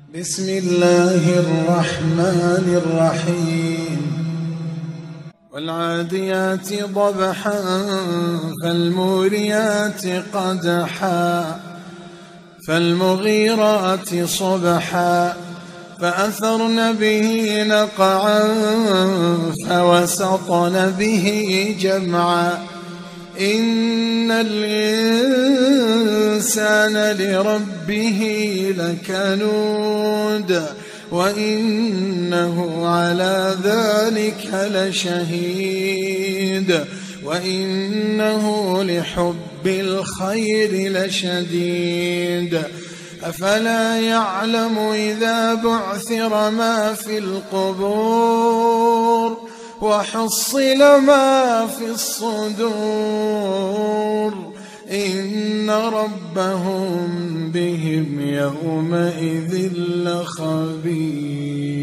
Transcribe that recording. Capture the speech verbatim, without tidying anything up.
بسم الله الرحمن الرحيم والعاديات ضبحا فالموريات قدحا فالمغيرات صبحا فأثرن به نقعا فوسطن به جمعا إن الإنسان لربه لكنود وإنه على ذلك لشهيد وإنه لحب الخير لشديد أفلا يعلم إذا بعثر ما في القبور وحصل ما في الصدور إن ربهم بهم يومئذ لخبير.